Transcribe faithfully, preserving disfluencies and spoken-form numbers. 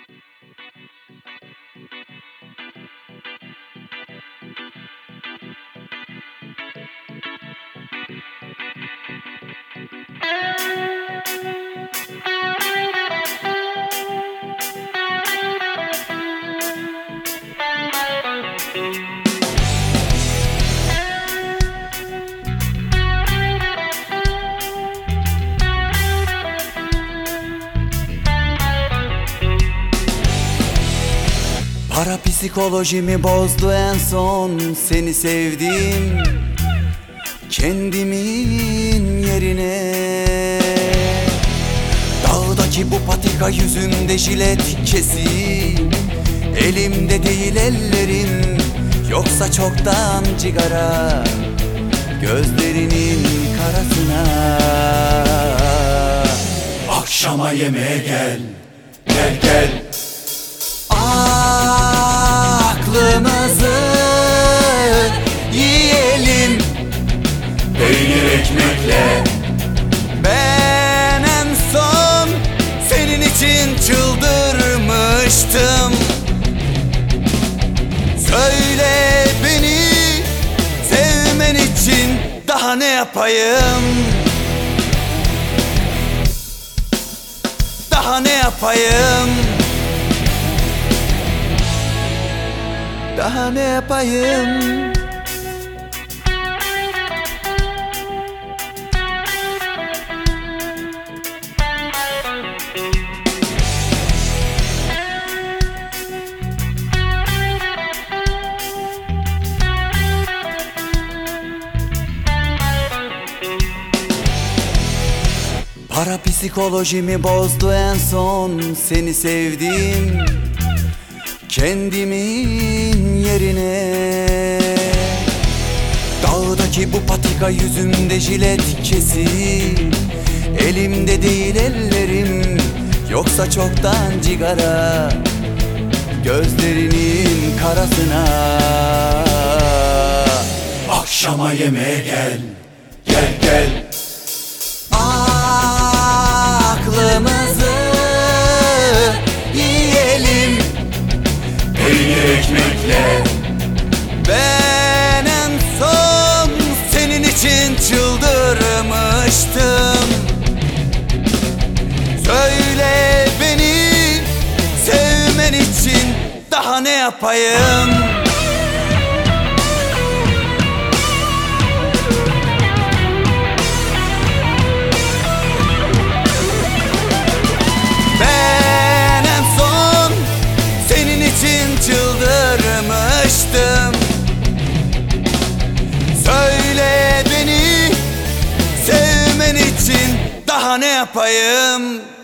Para psikolojimi bozdu en son seni sevdim kendimin yerine. Dağdaki bu patika yüzümde jilet kesi, elimde değil ellerim, yoksa çoktan cigara gözlerinin karasına. Akşama yemeğe gel, gel gel. Aklımızı yiyelim Peynir ekmekle. Ben en son senin için çıldırmıştım. Söyle beni sevmen için daha ne yapayım? Daha ne yapayım? Daha ne yapayım? Para psikolojimi bozdu en son seni sevdim kendimin yerine. Dağdaki bu patika yüzümde jilet kesi, elimde değil ellerim, yoksa çoktan cigara gözlerinin karasına. Akşama yemeğe gel, gel gel. Aklımızı yiyelim Peynir ekmekle. Ben en son senin için çıldırmıştım. Söyle beni sevmen için daha ne yapayım? Ben en son senin için çıldırmıştım. Söyle beni sevmen için daha ne yapayım?